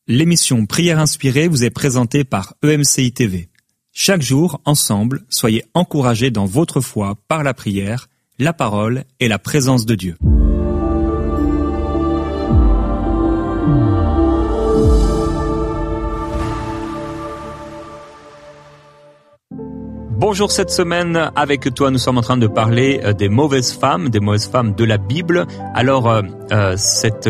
L'émission Prière inspirée vous est présentée par EMCI TV. Chaque jour, ensemble, soyez encouragés dans votre foi par la prière, la parole et la présence de Dieu. Bonjour, cette semaine, avec toi, nous sommes en train de parler des mauvaises femmes de la Bible. Alors, la cible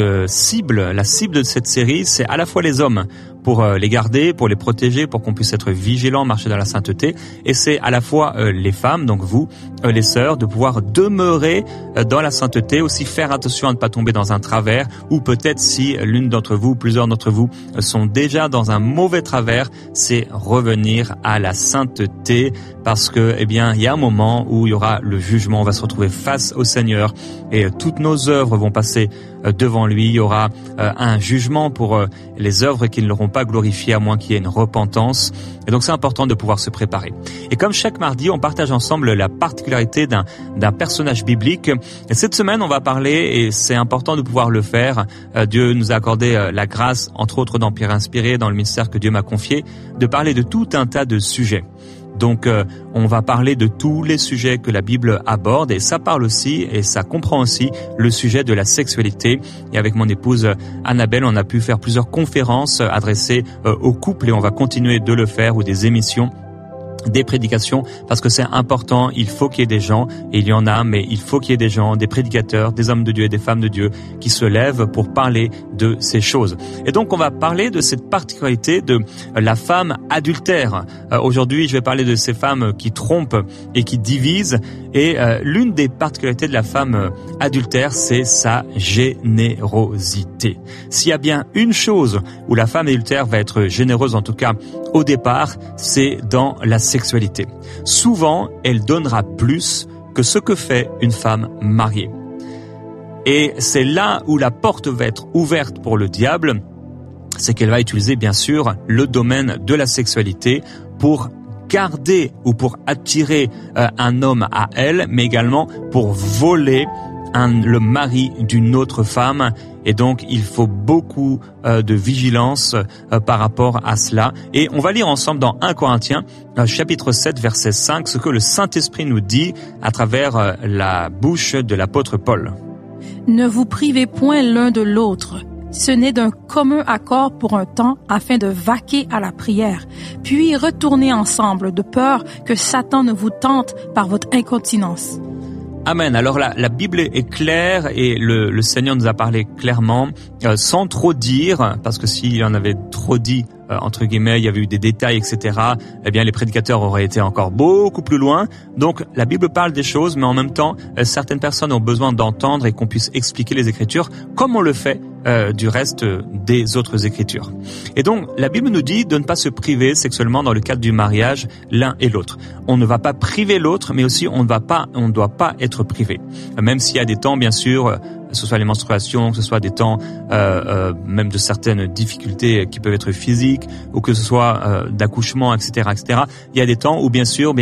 de cette série, c'est à la fois les hommes, pour les garder, pour les protéger, pour qu'on puisse être vigilants, marcher dans la sainteté. Et c'est à la fois les femmes, donc vous, les sœurs, de pouvoir demeurer dans la sainteté, aussi faire attention à ne pas tomber dans un travers, ou peut-être si l'une d'entre vous, plusieurs d'entre vous sont déjà dans un mauvais travers, c'est revenir à la sainteté, parce que, il y a un moment où il y aura le jugement, on va se retrouver face au Seigneur, et toutes nos œuvres vont passer devant lui. Il y aura un jugement pour les œuvres qui ne l'auront pas glorifié, à moins qu'il y ait une repentance. Et donc c'est important de pouvoir se préparer. Et comme chaque mardi, on partage ensemble la particularité d'un personnage biblique. Et cette semaine, on va parler, et c'est important de pouvoir le faire, Dieu nous a accordé la grâce, entre autres dans Prière inspirée, dans le ministère que Dieu m'a confié, de parler de tout un tas de sujets. Donc, on va parler de tous les sujets que la Bible aborde, et ça parle aussi, et ça comprend aussi le sujet de la sexualité. Et avec mon épouse Annabelle, on a pu faire plusieurs conférences adressées aux couples, et on va continuer de le faire, ou des émissions, des prédications, parce que c'est important. Il faut qu'il y ait des gens, et il y en a, mais il faut qu'il y ait des gens, des prédicateurs, des hommes de Dieu et des femmes de Dieu qui se lèvent pour parler de ces choses. Et donc on va parler de cette particularité de la femme adultère. Aujourd'hui, je vais parler de ces femmes qui trompent et qui divisent, et l'une des particularités de la femme adultère, c'est sa générosité. S'il y a bien une chose où la femme adultère va être généreuse, en tout cas au départ, c'est dans la sexualité. Souvent, elle donnera plus que ce que fait une femme mariée. Et c'est là où la porte va être ouverte pour le diable, c'est qu'elle va utiliser bien sûr le domaine de la sexualité pour garder ou pour attirer un homme à elle, mais également pour voler le mari d'une autre femme. Et donc, il faut beaucoup de vigilance par rapport à cela. Et on va lire ensemble dans 1 Corinthiens, chapitre 7, verset 5, ce que le Saint-Esprit nous dit à travers la bouche de l'apôtre Paul. « Ne vous privez point l'un de l'autre. Ce n'est d'un commun accord pour un temps afin de vaquer à la prière, puis retournez ensemble de peur que Satan ne vous tente par votre incontinence. » Amen. Alors la Bible est claire, et le Seigneur nous a parlé clairement, sans trop dire, parce que s'il en avait trop dit, entre guillemets, il y avait eu des détails, etc., eh bien les prédicateurs auraient été encore beaucoup plus loin. Donc la Bible parle des choses, mais en même temps, certaines personnes ont besoin d'entendre et qu'on puisse expliquer les Écritures comme on le fait du reste des autres Écritures. Et donc la Bible nous dit de ne pas se priver sexuellement dans le cadre du mariage l'un et l'autre. On ne va pas priver l'autre, mais aussi on ne doit pas être privé. Même s'il y a des temps, bien sûr, que ce soit les menstruations, que ce soit des temps même de certaines difficultés qui peuvent être physiques, ou que ce soit d'accouchement, etc., etc. Il y a des temps où, bien sûr,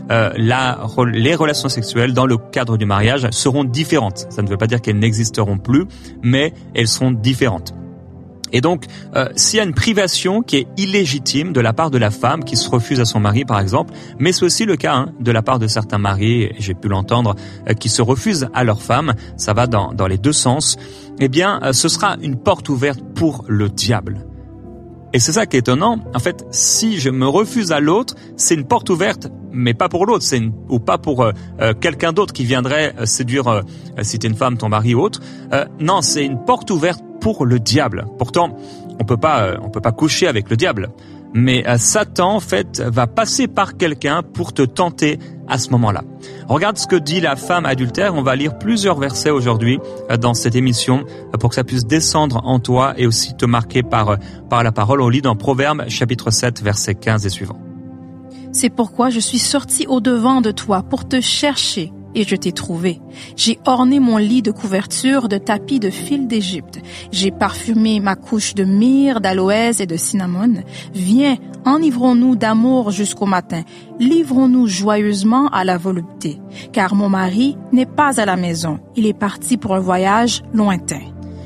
les relations sexuelles dans le cadre du mariage seront différentes. Ça ne veut pas dire qu'elles n'existeront plus, mais elles seront différentes. Et donc, s'il y a une privation qui est illégitime de la part de la femme qui se refuse à son mari, par exemple, mais c'est aussi le cas de la part de certains maris, et j'ai pu l'entendre, qui se refusent à leur femme, ça va dans les deux sens, eh bien, ce sera une porte ouverte pour le diable. Et c'est ça qui est étonnant. En fait, si je me refuse à l'autre, c'est une porte ouverte, mais pas pour l'autre, ou pas pour quelqu'un d'autre qui viendrait séduire, si t'es une femme, ton mari ou autre. Non, c'est une porte ouverte pour le diable. Pourtant, on peut pas coucher avec le diable. Mais Satan, en fait, va passer par quelqu'un pour te tenter à ce moment-là. Regarde ce que dit la femme adultère. On va lire plusieurs versets aujourd'hui dans cette émission pour que ça puisse descendre en toi et aussi te marquer par la parole. On lit dans Proverbes, chapitre 7, versets 15 et suivants. « C'est pourquoi je suis sorti au-devant de toi pour te chercher, et je t'ai trouvé. J'ai orné mon lit de couverture de tapis de fil d'Égypte. J'ai parfumé ma couche de myrrhe, d'aloès et de cinnamome. Viens, enivrons-nous d'amour jusqu'au matin. Livrons-nous joyeusement à la volupté. Car mon mari n'est pas à la maison. Il est parti pour un voyage lointain. »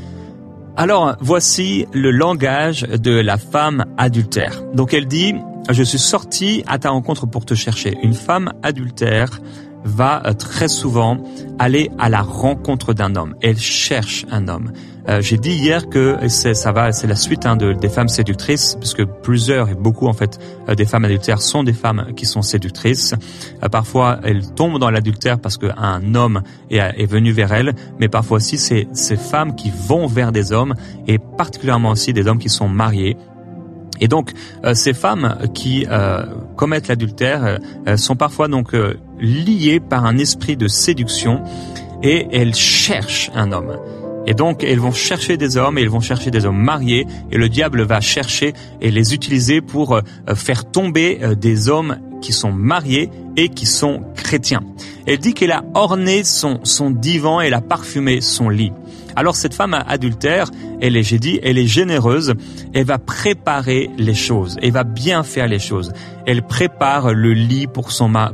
Alors, voici le langage de la femme adultère. Donc elle dit, je suis sortie à ta rencontre pour te chercher. Une femme adultère va très souvent aller à la rencontre d'un homme. Elle cherche un homme. J'ai dit hier que c'est la suite des femmes séductrices, puisque plusieurs et beaucoup en fait des femmes adultères sont des femmes qui sont séductrices. Parfois elles tombent dans l'adultère parce qu'un homme est venu vers elles, mais parfois aussi c'est ces femmes qui vont vers des hommes, et particulièrement aussi des hommes qui sont mariés. Et donc ces femmes qui commettent l'adultère sont parfois donc liées par un esprit de séduction, et elles cherchent un homme. Et donc, elles vont chercher des hommes, et elles vont chercher des hommes mariés, et le diable va chercher et les utiliser pour faire tomber des hommes qui sont mariés et qui sont chrétiens. Elle dit qu'elle a orné son divan, et elle a parfumé son lit. Alors cette femme adultère, elle est généreuse, elle va préparer les choses, elle va bien faire les choses. Elle prépare le lit pour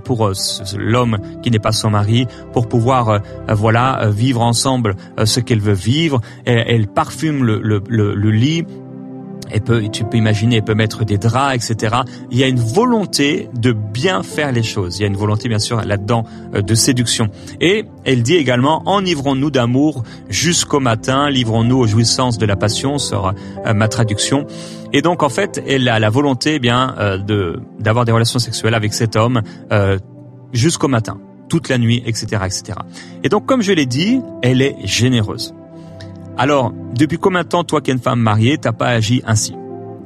l'homme qui n'est pas son mari, pour pouvoir vivre ensemble ce qu'elle veut vivre. Elle parfume le lit. Tu peux imaginer, elle peut mettre des draps, etc. Il y a une volonté de bien faire les choses. Il y a une volonté, bien sûr, là-dedans, de séduction. Et elle dit également, enivrons-nous d'amour jusqu'au matin, livrons-nous aux jouissances de la passion, sera ma traduction. Et donc, en fait, elle a la volonté, d'avoir des relations sexuelles avec cet homme, jusqu'au matin, toute la nuit, etc., etc. Et donc, comme je l'ai dit, elle est généreuse. Alors, depuis combien de temps, toi qui es une femme mariée, t'as pas agi ainsi?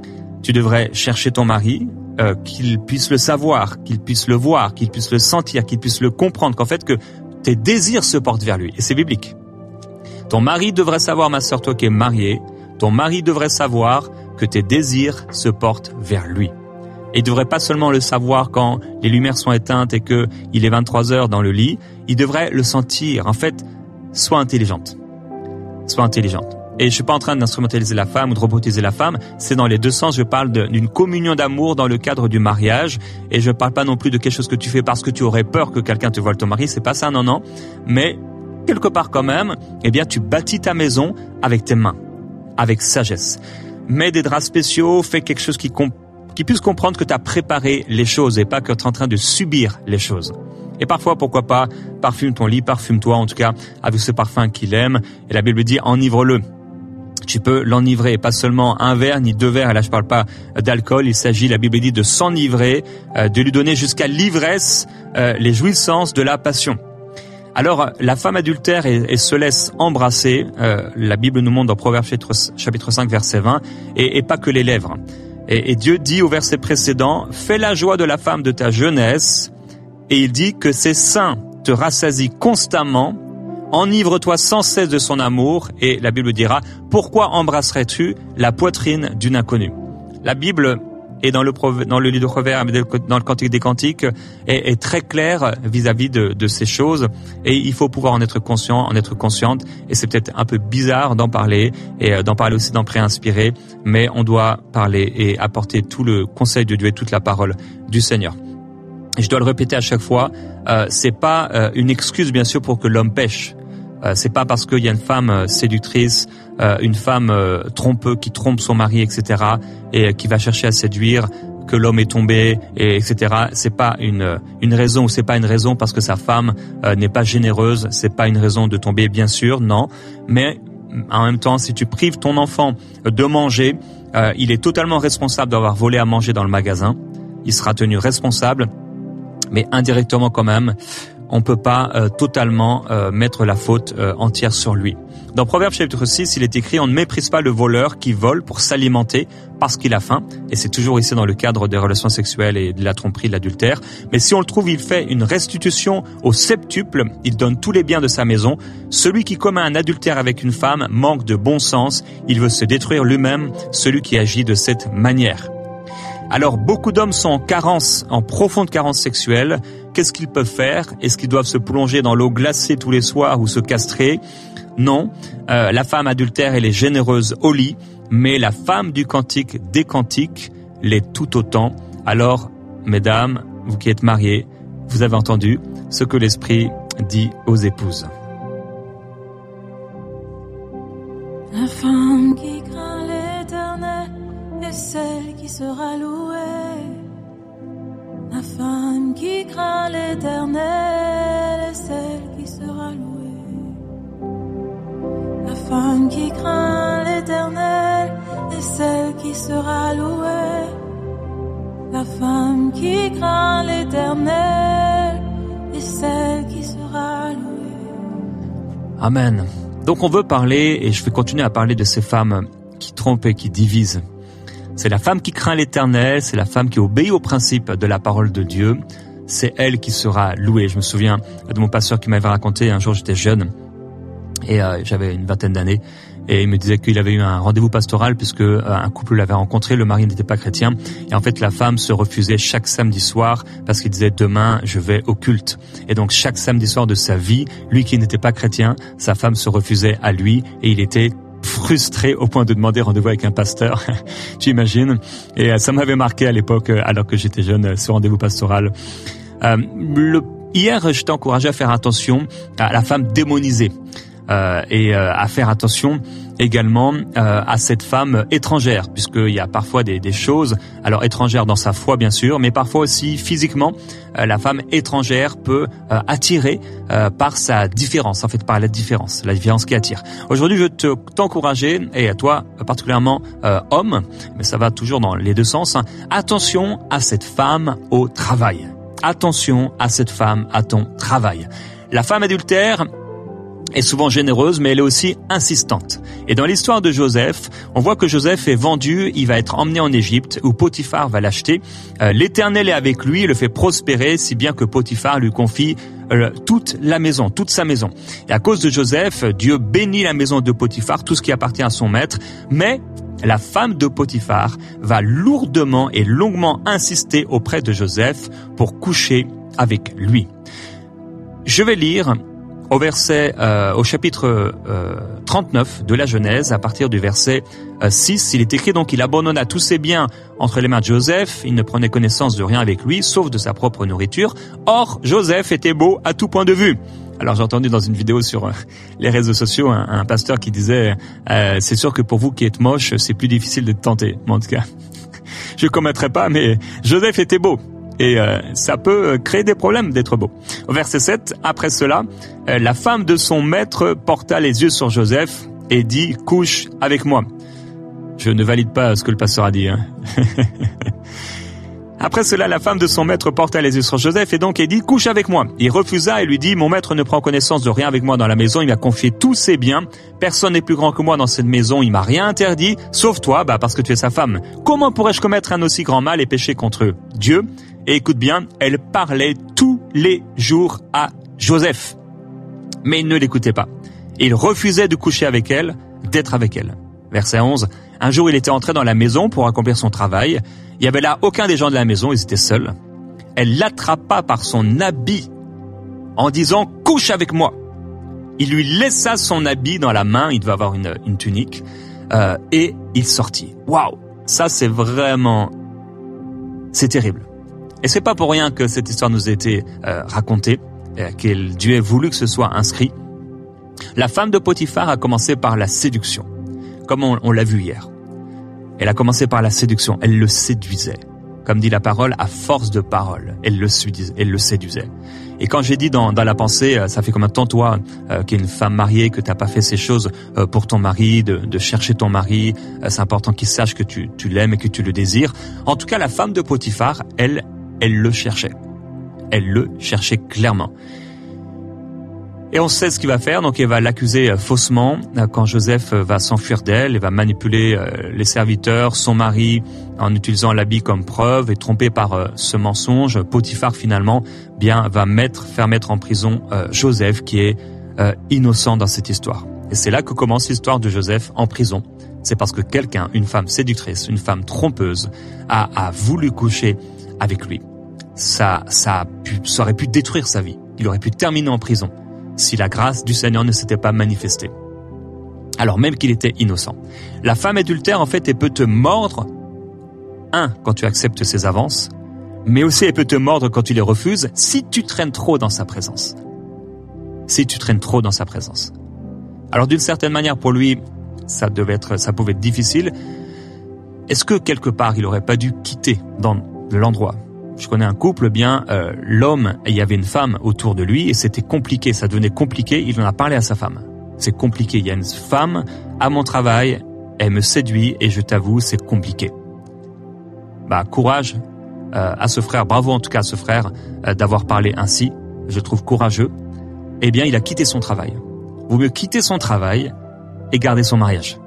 Tu devrais chercher ton mari, qu'il puisse le savoir, qu'il puisse le voir, qu'il puisse le sentir, qu'il puisse le comprendre, qu'en fait que tes désirs se portent vers lui. Et c'est biblique. Ton mari devrait savoir, ma sœur, toi qui es mariée, ton mari devrait savoir que tes désirs se portent vers lui. Et il devrait pas seulement le savoir quand les lumières sont éteintes et que il est 23 heures dans le lit, il devrait le sentir. En fait, sois intelligente. Sois intelligente. Et je suis pas en train d'instrumentaliser la femme ou de robotiser la femme, c'est dans les deux sens. Je parle d'une communion d'amour dans le cadre du mariage, et je parle pas non plus de quelque chose que tu fais parce que tu aurais peur que quelqu'un te vole ton mari, c'est pas ça, non. Mais quelque part quand même, tu bâtis ta maison avec tes mains, avec sagesse. Mets des draps spéciaux, fais quelque chose qui puisse comprendre que tu as préparé les choses et pas que tu es en train de subir les choses. Et parfois, pourquoi pas, parfume ton lit, parfume-toi en tout cas avec ce parfum qu'il aime. Et la Bible dit, enivre-le. Tu peux l'enivrer, pas seulement un verre ni deux verres. Et là, je parle pas d'alcool. Il s'agit, la Bible dit, de s'enivrer, de lui donner jusqu'à l'ivresse les jouissances de la passion. Alors, la femme adultère et se laisse embrasser. La Bible nous montre dans Proverbes chapitre 5, verset 20, et pas que les lèvres. Et Dieu dit au verset précédent, fais la joie de la femme de ta jeunesse. Et il dit que ses seins te rassasient constamment, enivre-toi sans cesse de son amour, et la Bible dira, pourquoi embrasserais-tu la poitrine d'une inconnue? La Bible est dans le livre de Proverbes, dans le Cantique des Cantiques, est très claire vis-à-vis de ces choses, et il faut pouvoir en être consciente, et c'est peut-être un peu bizarre d'en parler, et d'en parler aussi, d'en préinspirer, mais on doit parler et apporter tout le conseil de Dieu et toute la parole du Seigneur. Et je dois le répéter à chaque fois, c'est pas une excuse bien sûr pour que l'homme pêche. C'est pas parce qu'il y a une femme séductrice, une femme trompeuse qui trompe son mari, etc., et qui va chercher à séduire, que l'homme est tombé, et etc. C'est pas une raison, ou c'est pas une raison parce que sa femme n'est pas généreuse. C'est pas une raison de tomber, bien sûr, non. Mais en même temps, si tu prives ton enfant de manger, il est totalement responsable d'avoir volé à manger dans le magasin. Il sera tenu responsable. Mais indirectement quand même, on peut pas totalement mettre la faute entière sur lui. Dans Proverbes chapitre 6, il est écrit, on ne méprise pas le voleur qui vole pour s'alimenter parce qu'il a faim. Et c'est toujours ici dans le cadre des relations sexuelles et de la tromperie, de l'adultère. Mais si on le trouve, il fait une restitution au septuple, il donne tous les biens de sa maison. Celui qui commet un adultère avec une femme manque de bon sens, il veut se détruire lui-même, celui qui agit de cette manière. Alors, beaucoup d'hommes sont en profonde carence sexuelle. Qu'est-ce qu'ils peuvent faire? Est-ce qu'ils doivent se plonger dans l'eau glacée tous les soirs ou se castrer? Non. La femme adultère, elle est généreuse au lit, mais la femme du cantique des cantiques l'est tout autant. Alors, mesdames, vous qui êtes mariées, vous avez entendu ce que l'Esprit dit aux épouses. La femme est celle qui sera louée. La femme qui craint l'Éternel est celle qui sera louée. La femme qui craint l'Éternel est celle qui sera louée. La femme qui craint l'Éternel est celle qui sera louée. Amen. Donc on veut parler, et je vais continuer à parler de ces femmes qui trompent et qui divisent. C'est la femme qui craint l'Éternel, c'est la femme qui obéit aux principes de la parole de Dieu. C'est elle qui sera louée. Je me souviens de mon pasteur qui m'avait raconté, un jour j'étais jeune, et j'avais une vingtaine d'années, et il me disait qu'il avait eu un rendez-vous pastoral puisque un couple l'avait rencontré, le mari n'était pas chrétien, et en fait la femme se refusait chaque samedi soir parce qu'il disait demain je vais au culte. Et donc chaque samedi soir de sa vie, lui qui n'était pas chrétien, sa femme se refusait à lui, et il était frustré au point de demander rendez-vous avec un pasteur, j'imagine. Et ça m'avait marqué à l'époque, alors que j'étais jeune, ce rendez-vous pastoral. Hier, je t'ai encouragé à faire attention à la femme démonisée. Et à faire attention également à cette femme étrangère, puisqu'il y a parfois des choses, alors étrangères dans sa foi bien sûr, mais parfois aussi physiquement, la femme étrangère peut attirer par sa différence, en fait par la différence qui attire. Aujourd'hui, je veux t'encourager, et à toi particulièrement homme, mais ça va toujours dans les deux sens, attention à cette femme au travail. Attention à cette femme à ton travail. La femme adultère est souvent généreuse, mais elle est aussi insistante. Et dans l'histoire de Joseph, on voit que Joseph est vendu, il va être emmené en Égypte, où Potiphar va l'acheter. L'Éternel est avec lui, il le fait prospérer, si bien que Potiphar lui confie toute la maison, toute sa maison. Et à cause de Joseph, Dieu bénit la maison de Potiphar, tout ce qui appartient à son maître, mais la femme de Potiphar va lourdement et longuement insister auprès de Joseph pour coucher avec lui. Je vais lire au chapitre 39 de la Genèse, à partir du verset 6, il est écrit donc: il abandonna tous ses biens entre les mains de Joseph, il ne prenait connaissance de rien avec lui, sauf de sa propre nourriture. Or, Joseph était beau à tout point de vue. Alors j'ai entendu dans une vidéo sur les réseaux sociaux un pasteur qui disait c'est sûr que pour vous qui êtes moche, c'est plus difficile de tenter. Mais en tout cas, je commettrai pas, mais Joseph était beau. Et ça peut créer des problèmes d'être beau. Au verset 7, après cela, la femme de son maître porta les yeux sur Joseph et dit: couche avec moi. Je ne valide pas ce que le pasteur a dit. Après cela, la femme de son maître porta les yeux sur Joseph et donc il dit: couche avec moi. Il refusa et lui dit: mon maître ne prend connaissance de rien avec moi dans la maison, il m'a confié tous ses biens. Personne n'est plus grand que moi dans cette maison, il m'a rien interdit, sauf toi, parce que tu es sa femme. Comment pourrais-je commettre un aussi grand mal et pécher contre Dieu? Et écoute bien, elle parlait tous les jours à Joseph. Mais il ne l'écoutait pas. Il refusait de coucher avec elle, d'être avec elle. Verset 11, un jour il était entré dans la maison pour accomplir son travail. Il n'y avait là aucun des gens de la maison, ils étaient seuls. Elle l'attrapa par son habit en disant: couche avec moi. Il lui laissa son habit dans la main, il devait avoir une tunique, et il sortit. Waouh, ça c'est terrible. Et c'est pas pour rien que cette histoire nous a été racontée, que Dieu ait voulu que ce soit inscrit. La femme de Potiphar a commencé par la séduction, comme on l'a vu hier. Elle a commencé par la séduction, elle le séduisait. Comme dit la parole, à force de parole, elle le séduisait. Et quand j'ai dit dans la pensée, ça fait combien de temps toi, qui es une femme mariée, que t'as pas fait ces choses pour ton mari, de chercher ton mari, c'est important qu'il sache que tu l'aimes et que tu le désires. En tout cas, la femme de Potiphar, elle le cherchait. Elle le cherchait clairement. Et on sait ce qu'il va faire, donc elle va l'accuser faussement quand Joseph va s'enfuir d'elle, elle va manipuler les serviteurs, son mari, en utilisant l'habit comme preuve, et trompé par ce mensonge, Potiphar finalement va faire mettre en prison Joseph, qui est innocent dans cette histoire. Et c'est là que commence l'histoire de Joseph en prison. C'est parce que quelqu'un, une femme séductrice, une femme trompeuse, a voulu coucher avec lui. Ça aurait pu détruire sa vie. Il aurait pu terminer en prison si la grâce du Seigneur ne s'était pas manifestée, alors même qu'il était innocent. La femme adultère, en fait, elle peut te mordre, quand tu acceptes ses avances, mais aussi elle peut te mordre quand tu les refuses, si tu traînes trop dans sa présence. Alors d'une certaine manière, pour lui, ça pouvait être difficile, est-ce que quelque part il aurait pas dû quitter dans l'endroit? Je connais un couple, l'homme, il y avait une femme autour de lui et c'était compliqué, ça devenait compliqué, il en a parlé à sa femme. C'est compliqué, il y a une femme à mon travail, elle me séduit et je t'avoue, c'est compliqué. Courage à ce frère, bravo en tout cas à ce frère d'avoir parlé ainsi, je le trouve courageux. Eh bien, il a quitté son travail. Vaut mieux quitter son travail et garder son mariage.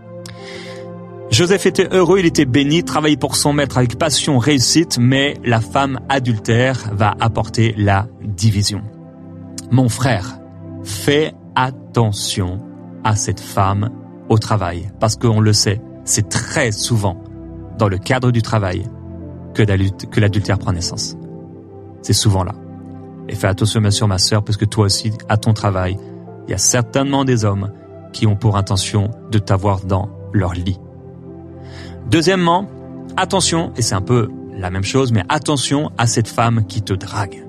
Joseph était heureux, il était béni, travaillait pour son maître avec passion, réussite, mais la femme adultère va apporter la division. Mon frère, fais attention à cette femme au travail, parce qu'on le sait, c'est très souvent dans le cadre du travail que l'adultère prend naissance. C'est souvent là. Et fais attention bien sûr ma sœur, parce que toi aussi, à ton travail, il y a certainement des hommes qui ont pour intention de t'avoir dans leur lit. Deuxièmement, attention, et c'est un peu la même chose, mais attention à cette femme qui te drague.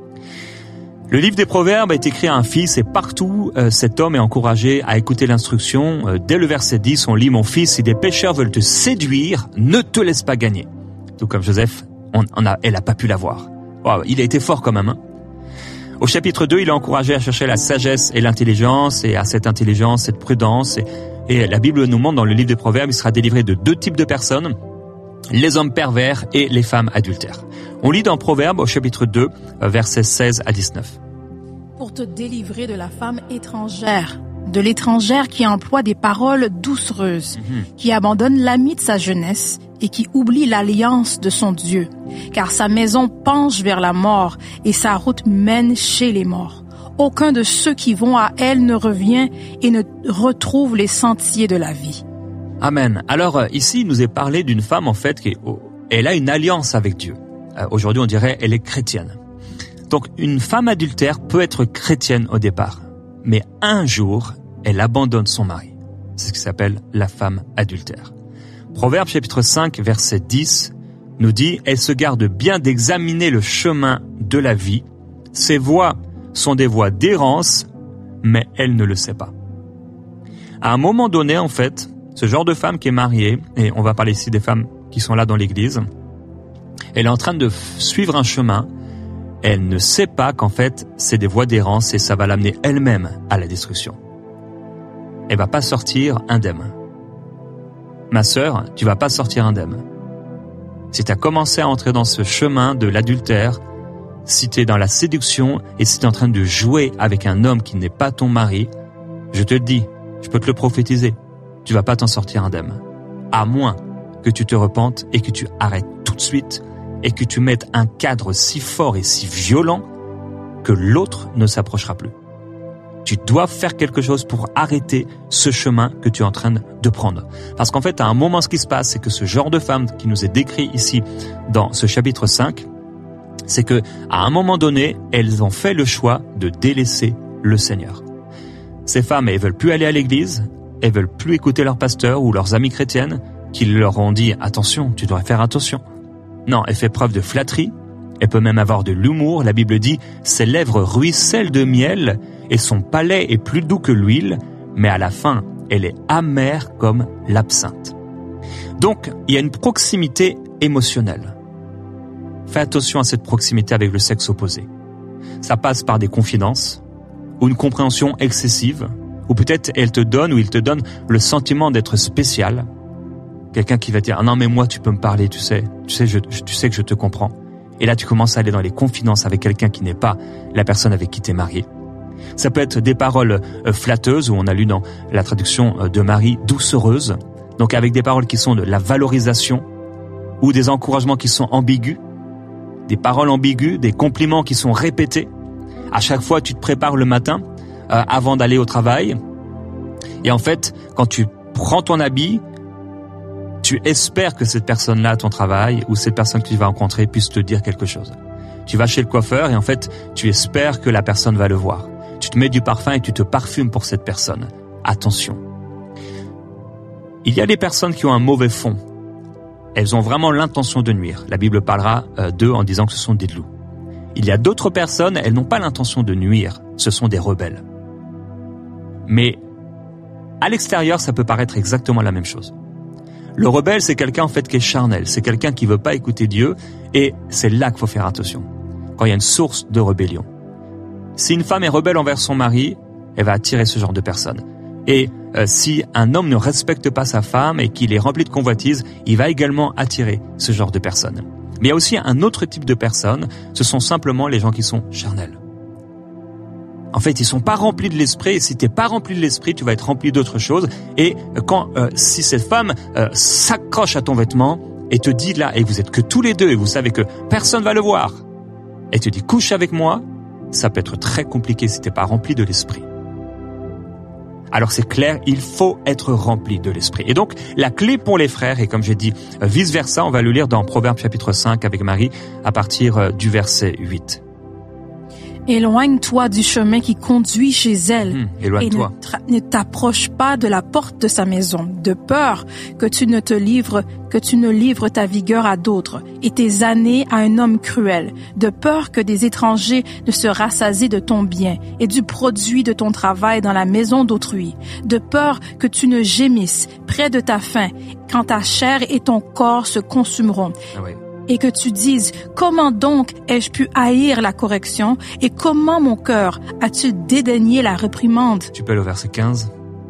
Le livre des Proverbes est écrit à un fils et partout cet homme est encouragé à écouter l'instruction. Dès le verset 10, on lit « Mon fils, si des pécheurs veulent te séduire, ne te laisse pas gagner. » Tout comme Joseph, elle a pas pu l'avoir. Wow, il a été fort quand même. Au chapitre 2, il est encouragé à chercher la sagesse et l'intelligence, et à cette intelligence, cette prudence. Et la Bible nous montre dans le livre des Proverbes, il sera délivré de deux types de personnes, les hommes pervers et les femmes adultères. On lit dans Proverbes au chapitre 2, versets 16 à 19. Pour te délivrer de la femme étrangère, de l'étrangère qui emploie des paroles doucereuses, qui abandonne l'ami de sa jeunesse et qui oublie l'alliance de son Dieu, car sa maison penche vers la mort et sa route mène chez les morts. Aucun de ceux qui vont à elle ne revient et ne retrouve les sentiers de la vie. Amen. Alors ici, il nous est parlé d'une femme en fait elle a une alliance avec Dieu. Aujourd'hui, on dirait elle est chrétienne. Donc une femme adultère peut être chrétienne au départ, mais un jour, elle abandonne son mari. C'est ce qui s'appelle la femme adultère. Proverbe chapitre 5, verset 10 nous dit « Elle se garde bien d'examiner le chemin de la vie. Ses voies sont des voies d'errance, mais elle ne le sait pas. » À un moment donné, en fait, ce genre de femme qui est mariée, et on va parler ici des femmes qui sont là dans l'église, elle est en train de suivre un chemin. Elle ne sait pas qu'en fait, c'est des voies d'errance et ça va l'amener elle-même à la destruction. Elle va pas sortir indemne. Ma sœur, tu vas pas sortir indemne. Si tu as commencé à entrer dans ce chemin de l'adultère, si tu es dans la séduction et si tu es en train de jouer avec un homme qui n'est pas ton mari, je te le dis, je peux te le prophétiser, tu vas pas t'en sortir indemne. À moins que tu te repentes et que tu arrêtes tout de suite et que tu mettes un cadre si fort et si violent que l'autre ne s'approchera plus. Tu dois faire quelque chose pour arrêter ce chemin que tu es en train de prendre. Parce qu'en fait, à un moment, ce qui se passe, c'est que ce genre de femme qui nous est décrit ici dans ce chapitre 5, c'est que à un moment donné, elles ont fait le choix de délaisser le Seigneur. Ces femmes, elles veulent plus aller à l'église, elles veulent plus écouter leurs pasteurs ou leurs amies chrétiennes qui leur ont dit « Attention, tu dois faire attention ». Non, elle fait preuve de flatterie, elle peut même avoir de l'humour. La Bible dit « Ses lèvres ruissellent de miel et son palais est plus doux que l'huile, mais à la fin, elle est amère comme l'absinthe. » Donc, il y a une proximité émotionnelle. Fais attention à cette proximité avec le sexe opposé. Ça passe par des confidences ou une compréhension excessive, ou peut-être elle te donne ou il te donne le sentiment d'être spécial. Quelqu'un qui va dire « Ah non mais moi tu peux me parler, tu sais que je te comprends. » Et là tu commences à aller dans les confidences avec quelqu'un qui n'est pas la personne avec qui tu es marié. Ça peut être des paroles flatteuses, où on a lu dans la traduction de Marie, doucereuses, donc avec des paroles qui sont de la valorisation, ou des encouragements qui sont ambigus, des paroles ambiguës, des compliments qui sont répétés. À chaque fois, tu te prépares le matin avant d'aller au travail. Et en fait, quand tu prends ton habit, tu espères que cette personne-là à ton travail ou cette personne que tu vas rencontrer puisse te dire quelque chose. Tu vas chez le coiffeur et en fait, tu espères que la personne va le voir. Tu te mets du parfum et tu te parfumes pour cette personne. Attention. Il y a des personnes qui ont un mauvais fond. Elles ont vraiment l'intention de nuire. La Bible parlera d'eux en disant que ce sont des loups. Il y a d'autres personnes, elles n'ont pas l'intention de nuire. Ce sont des rebelles. Mais à l'extérieur, ça peut paraître exactement la même chose. Le rebelle, c'est quelqu'un en fait qui est charnel, c'est quelqu'un qui veut pas écouter Dieu, et c'est là qu'il faut faire attention, quand il y a une source de rébellion. Si une femme est rebelle envers son mari, elle va attirer ce genre de personnes. Et si un homme ne respecte pas sa femme et qu'il est rempli de convoitise, il va également attirer ce genre de personnes. Mais il y a aussi un autre type de personnes, ce sont simplement les gens qui sont charnels. En fait, ils sont pas remplis de l'esprit, et si t'es pas rempli de l'esprit, tu vas être rempli d'autres choses. Et si cette femme s'accroche à ton vêtement et te dit là, et vous êtes que tous les deux, et vous savez que personne va le voir, et te dit couche avec moi, ça peut être très compliqué si t'es pas rempli de l'esprit. Alors c'est clair, il faut être rempli de l'esprit. Et donc, la clé pour les frères, et comme j'ai dit, vice versa, on va le lire dans Proverbes chapitre 5 avec Marie, à partir du verset 8. Éloigne-toi du chemin qui conduit chez elle. Éloigne-toi. Et ne t'approche pas de la porte de sa maison, de peur que tu ne livres ta vigueur à d'autres et tes années à un homme cruel, de peur que des étrangers ne se rassasient de ton bien et du produit de ton travail dans la maison d'autrui, de peur que tu ne gémisses près de ta faim quand ta chair et ton corps se consumeront. Ah oui. Et que tu dises, comment donc ai-je pu haïr la correction et comment mon cœur a-t-il dédaigné la réprimande? Tu peux aller au verset 15.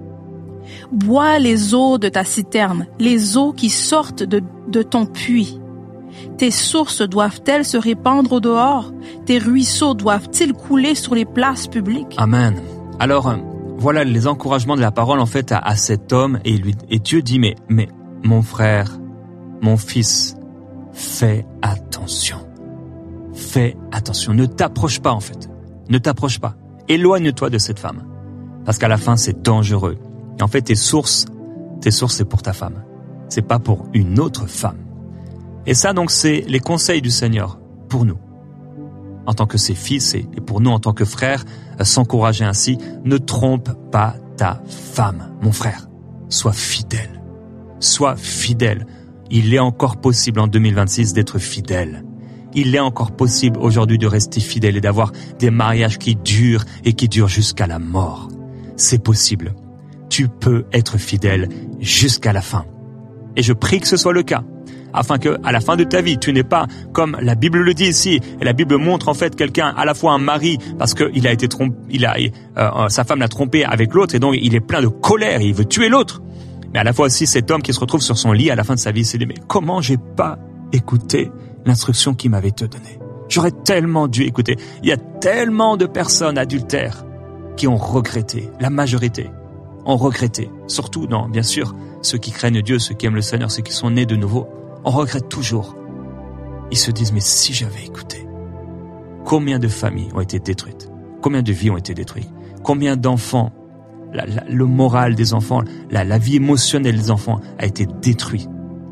Bois les eaux de ta citerne, les eaux qui sortent de ton puits. Tes sources doivent-elles se répandre au dehors? Tes ruisseaux doivent-ils couler sur les places publiques? Amen. Alors, voilà les encouragements de la parole en fait à cet homme et Dieu dit, mais mon frère, mon fils, fais attention. Fais attention. Ne t'approche pas en fait. Ne t'approche pas. Éloigne-toi de cette femme. Parce qu'à la fin, c'est dangereux. Et en fait, tes sources, c'est pour ta femme. C'est pas pour une autre femme. Et ça, donc, c'est les conseils du Seigneur pour nous. En tant que ses fils et pour nous en tant que frères, s'encourager ainsi. Ne trompe pas ta femme, mon frère. Sois fidèle. Sois fidèle. Il est encore possible en 2026 d'être fidèle. Il est encore possible aujourd'hui de rester fidèle et d'avoir des mariages qui durent et qui durent jusqu'à la mort. C'est possible. Tu peux être fidèle jusqu'à la fin. Et je prie que ce soit le cas, afin que, à la fin de ta vie, tu n'es pas comme la Bible le dit ici. Et la Bible montre en fait quelqu'un, à la fois un mari, parce qu'il a été trompé, sa femme l'a trompé avec l'autre, et donc il est plein de colère, et il veut tuer l'autre. Mais à la fois aussi cet homme qui se retrouve sur son lit à la fin de sa vie, s'est dit, mais comment j'ai pas écouté l'instruction qu'il m'avait donnée? J'aurais tellement dû écouter. Il y a tellement de personnes adultères qui ont regretté, la majorité ont regretté. Surtout, non, bien sûr, ceux qui craignent Dieu, ceux qui aiment le Seigneur, ceux qui sont nés de nouveau, on regrette toujours. Ils se disent, mais si j'avais écouté, combien de familles ont été détruites? Combien de vies ont été détruites? Combien d'enfants, le moral des enfants, la vie émotionnelle des enfants a été détruite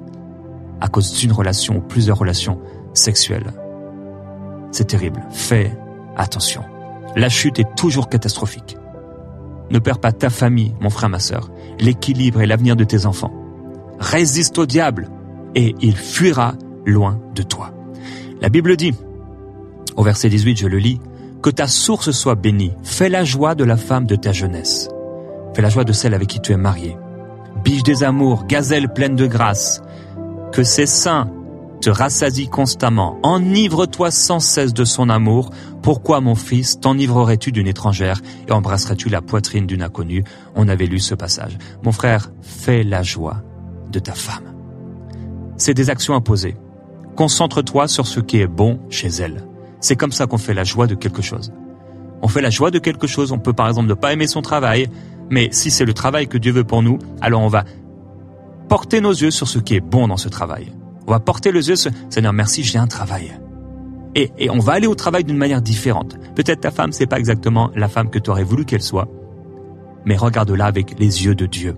à cause d'une relation ou plusieurs relations sexuelles. C'est terrible. Fais attention. La chute est toujours catastrophique. Ne perds pas ta famille, mon frère, ma sœur, l'équilibre et l'avenir de tes enfants. Résiste au diable et il fuira loin de toi. La Bible dit, au verset 18, je le lis, que ta source soit bénie. Fais la joie de la femme de ta jeunesse. Fais la joie de celle avec qui tu es marié. Biche des amours, gazelle pleine de grâce. Que ses seins te rassasient constamment. Enivre-toi sans cesse de son amour. Pourquoi, mon fils, t'enivrerais-tu d'une étrangère et embrasserais-tu la poitrine d'une inconnue? On avait lu ce passage. Mon frère, fais la joie de ta femme. C'est des actions imposées. Concentre-toi sur ce qui est bon chez elle. C'est comme ça qu'on fait la joie de quelque chose. On fait la joie de quelque chose. On peut par exemple ne pas aimer son travail, mais si c'est le travail que Dieu veut pour nous, alors on va porter nos yeux sur ce qui est bon dans ce travail. On va porter les yeux sur « Seigneur, merci, j'ai un travail ». Et on va aller au travail d'une manière différente. Peut-être ta femme, c'est pas exactement la femme que tu aurais voulu qu'elle soit, mais regarde-la avec les yeux de Dieu.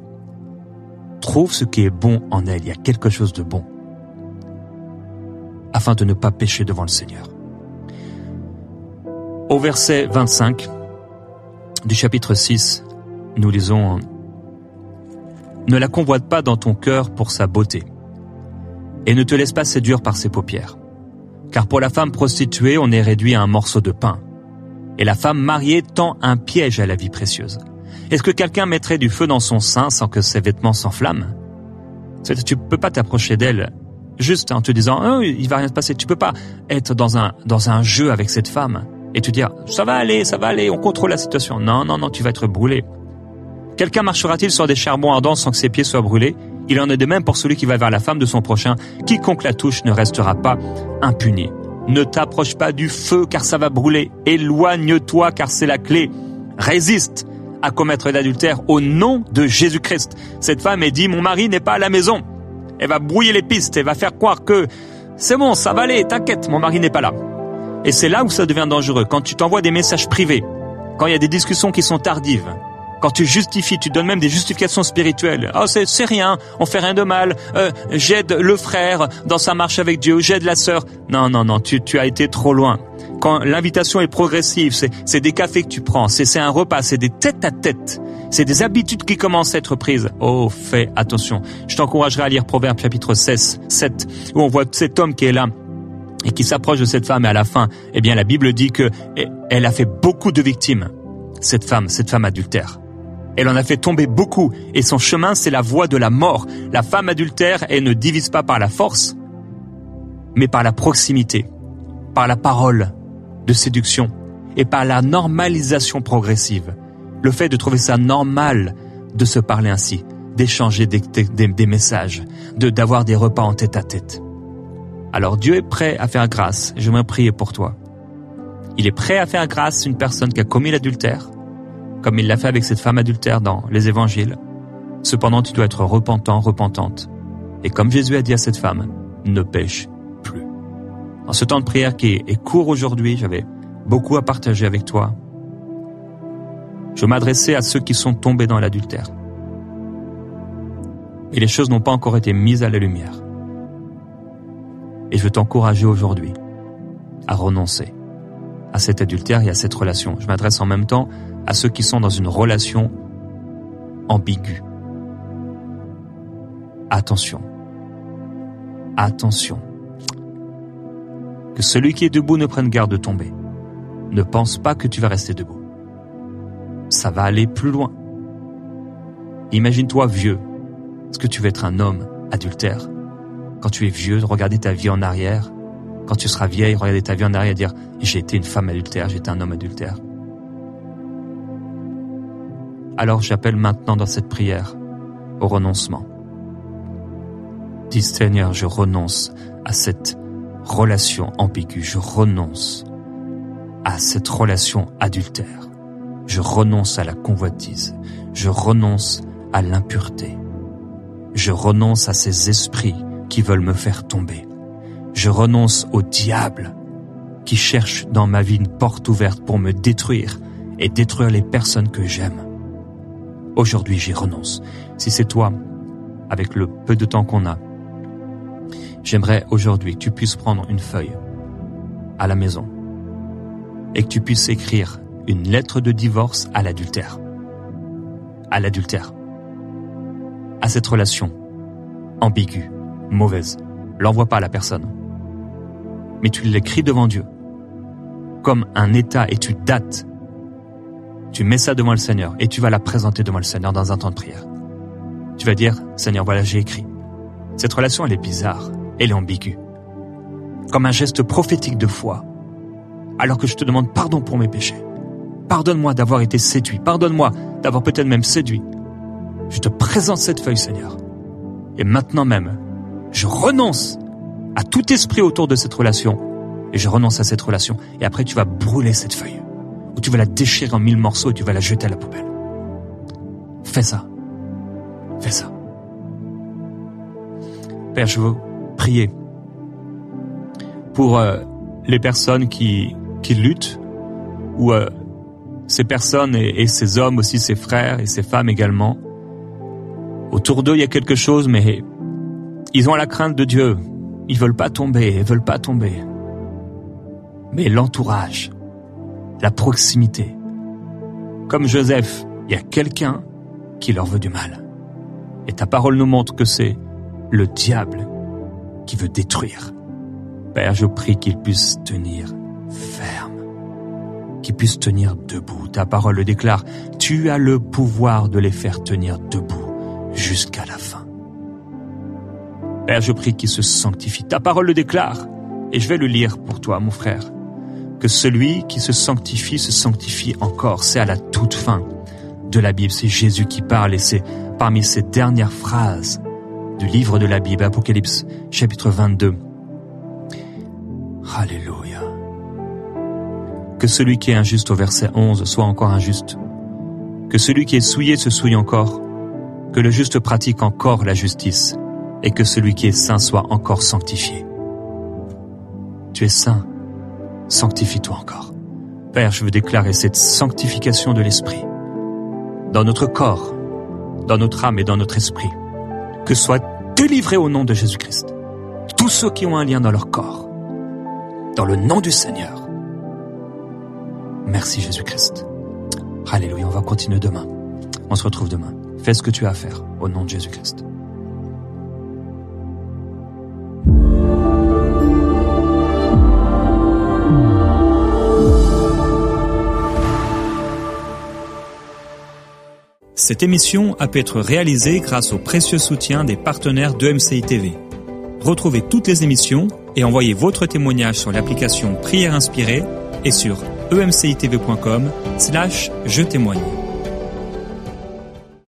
Trouve ce qui est bon en elle. Il y a quelque chose de bon, afin de ne pas pécher devant le Seigneur. Au verset 25 du chapitre 6, nous lisons « Ne la convoite pas dans ton cœur pour sa beauté, et ne te laisse pas séduire par ses paupières. Car pour la femme prostituée, on est réduit à un morceau de pain, et la femme mariée tend un piège à la vie précieuse. Est-ce que quelqu'un mettrait du feu dans son sein sans que ses vêtements s'enflamment? C'est-à-dire, tu peux pas t'approcher d'elle juste en te disant oh, il va rien se passer. Tu peux pas être dans un jeu avec cette femme et te dire ça va aller, on contrôle la situation. Non, tu vas être brûlé. Quelqu'un marchera-t-il sur des charbons ardents sans que ses pieds soient brûlés? Il en est de même pour celui qui va vers la femme de son prochain. Quiconque la touche ne restera pas impuni. Ne t'approche pas du feu car ça va brûler. Éloigne-toi car c'est la clé. Résiste à commettre l'adultère au nom de Jésus-Christ. Cette femme est dit, mon mari n'est pas à la maison. Elle va brouiller les pistes, elle va faire croire que c'est bon, ça va aller, t'inquiète, mon mari n'est pas là. Et c'est là où ça devient dangereux, quand tu t'envoies des messages privés, quand il y a des discussions qui sont tardives, quand tu justifies, tu donnes même des justifications spirituelles. Oh, c'est rien, on fait rien de mal, j'aide le frère dans sa marche avec Dieu, j'aide la sœur. Non, tu as été trop loin. Quand l'invitation est progressive, c'est des cafés que tu prends, c'est un repas, c'est des tête-à-tête, c'est des habitudes qui commencent à être prises. Oh, fais attention. Je t'encouragerai à lire Proverbes chapitre 16, 7, où on voit cet homme qui est là et qui s'approche de cette femme, et à la fin, eh bien, la Bible dit que elle a fait beaucoup de victimes, cette femme adultère. Elle en a fait tomber beaucoup, et son chemin, c'est la voie de la mort. La femme adultère, elle ne divise pas par la force, mais par la proximité, par la parole de séduction et par la normalisation progressive. Le fait de trouver ça normal de se parler ainsi, d'échanger des messages, d'avoir des repas en tête-à-tête. Alors Dieu est prêt à faire grâce. J'aimerais prier pour toi. Il est prêt à faire grâce à une personne qui a commis l'adultère, comme il l'a fait avec cette femme adultère dans les évangiles. Cependant, tu dois être repentant, repentante. Et comme Jésus a dit à cette femme, ne pêche plus. En ce temps de prière qui est court aujourd'hui, j'avais beaucoup à partager avec toi. Je m'adressais à ceux qui sont tombés dans l'adultère. Et les choses n'ont pas encore été mises à la lumière. Et je veux t'encourager aujourd'hui à renoncer à cet adultère et à cette relation. Je m'adresse en même temps à ceux qui sont dans une relation ambiguë. Attention. Que celui qui est debout ne prenne garde de tomber. Ne pense pas que tu vas rester debout. Ça va aller plus loin. Imagine-toi vieux. Est-ce que tu veux être un homme adultère? Quand tu es vieux, regarder ta vie en arrière. Quand tu seras vieille, regarder ta vie en arrière et dire « J'ai été une femme adultère, j'ai été un homme adultère. » Alors j'appelle maintenant dans cette prière au renoncement. Dis Seigneur, je renonce à cette relation ambiguë, je renonce à cette relation adultère, je renonce à la convoitise, je renonce à l'impureté, je renonce à ces esprits qui veulent me faire tomber, je renonce au diable qui cherche dans ma vie une porte ouverte pour me détruire et détruire les personnes que j'aime. Aujourd'hui, j'y renonce. Si c'est toi, avec le peu de temps qu'on a, j'aimerais aujourd'hui que tu puisses prendre une feuille à la maison et que tu puisses écrire une lettre de divorce à l'adultère. À l'adultère. À cette relation ambiguë, mauvaise. L'envoie pas à la personne. Mais tu l'écris devant Dieu. Comme un état et tu dates. Tu mets ça devant le Seigneur et tu vas la présenter devant le Seigneur dans un temps de prière. Tu vas dire, Seigneur, voilà, j'ai écrit. Cette relation, elle est bizarre, elle est ambiguë. Comme un geste prophétique de foi. Alors que je te demande pardon pour mes péchés. Pardonne-moi d'avoir été séduit. Pardonne-moi d'avoir peut-être même séduit. Je te présente cette feuille, Seigneur. Et maintenant même, je renonce à tout esprit autour de cette relation. Et je renonce à cette relation. Et après, tu vas brûler cette feuille. Ou tu vas la déchirer en 1000 morceaux et tu vas la jeter à la poubelle. Fais ça. Fais ça. Père, je veux prier pour les personnes qui luttent, ou ces personnes et ces hommes aussi, ces frères et ces femmes également. Autour d'eux, il y a quelque chose, mais ils ont la crainte de Dieu. Ils veulent pas tomber. Mais l'entourage, la proximité. Comme Joseph, il y a quelqu'un qui leur veut du mal. Et ta parole nous montre que c'est le diable qui veut détruire. Père, je prie qu'il puisse tenir ferme, qu'il puisse tenir debout. Ta parole le déclare, tu as le pouvoir de les faire tenir debout jusqu'à la fin. Père, je prie qu'il se sanctifie. Ta parole le déclare. Et je vais le lire pour toi, mon frère. Que celui qui se sanctifie encore. C'est à la toute fin de la Bible. C'est Jésus qui parle et c'est parmi ces dernières phrases du livre de la Bible, Apocalypse, chapitre 22. Alléluia. Que celui qui est injuste au verset 11 soit encore injuste. Que celui qui est souillé se souille encore. Que le juste pratique encore la justice. Et que celui qui est saint soit encore sanctifié. Tu es saint, sanctifie-toi encore. Père, je veux déclarer cette sanctification de l'esprit dans notre corps, dans notre âme et dans notre esprit. Que soit délivré au nom de Jésus-Christ tous ceux qui ont un lien dans leur corps. Dans le nom du Seigneur. Merci Jésus-Christ. Alléluia, on va continuer demain. On se retrouve demain. Fais ce que tu as à faire au nom de Jésus-Christ. Cette émission a pu être réalisée grâce au précieux soutien des partenaires d'EMCI TV. Retrouvez toutes les émissions et envoyez votre témoignage sur l'application Prière Inspirée et sur emcitv.com/je témoigne.